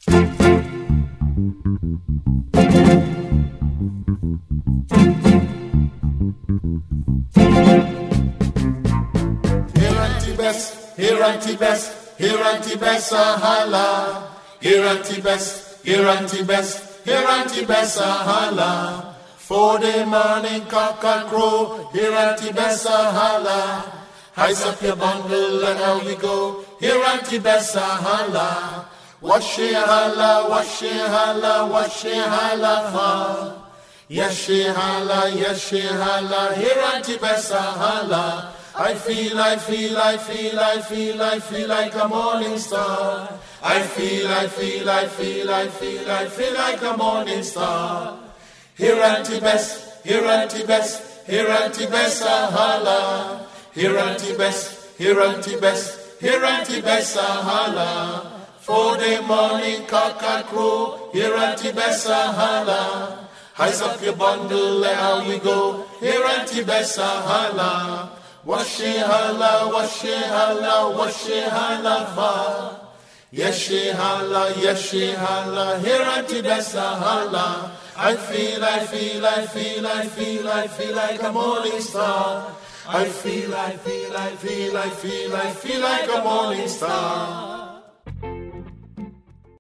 Here anti best, holla. Here anti best, holla. 4 day morning cock and crow. Here anti best, holla. Heise up your bundle and out we go. Here anti best, holla. What she holla, what she holla, what she holla for? Yes she holla, here anti best, holla. I feel like a morning star. I feel like a morning star. Here anti best, holla. Here anti best, holla. 4 day morning cock and crow. Here anti best, holla. Heise up your bundle and out we go. Here anti best, holla. What she holla, what she holla for? Yes she holla, here anti best, holla. I feel like a morning star. I feel like a morning star.